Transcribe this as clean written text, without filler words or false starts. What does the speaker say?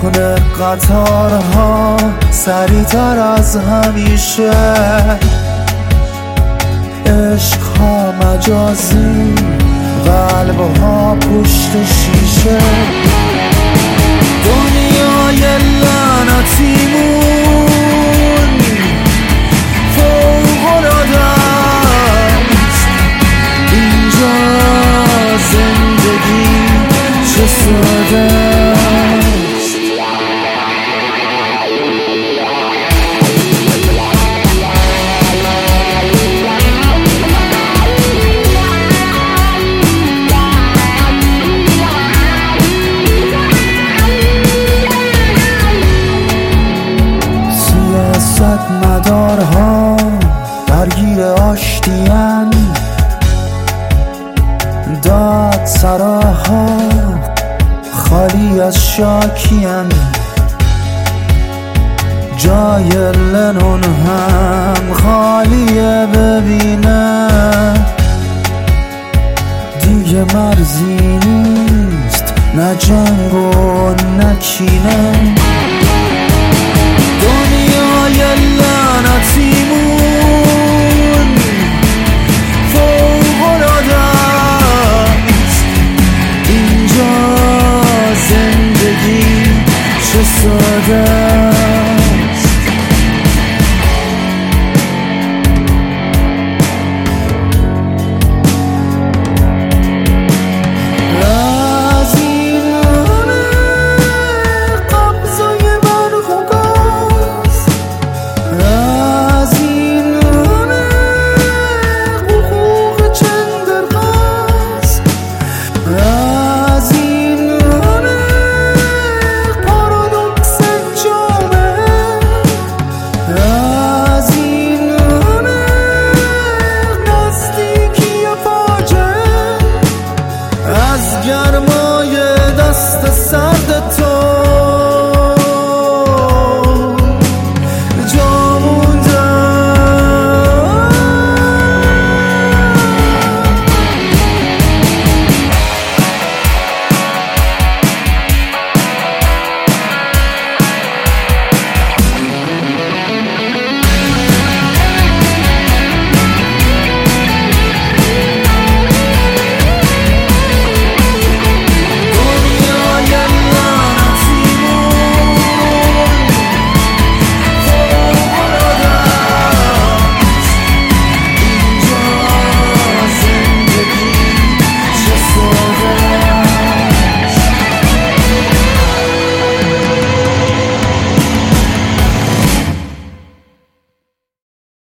کنه قطارها سریعتر از همیشه، عشقها مجازی، قلبها پشت شیشه. دنیای لعنتیمون فوق‌العاده است، اینجا زندگی چه ساده است. مدارها درگیر آشتیان، داد سراها خالی از شاکیان، جای لنون هم خالیه ببینه، دیگه مرزی نیست نه جنگ و نه کینه. دنیای لعنتیمون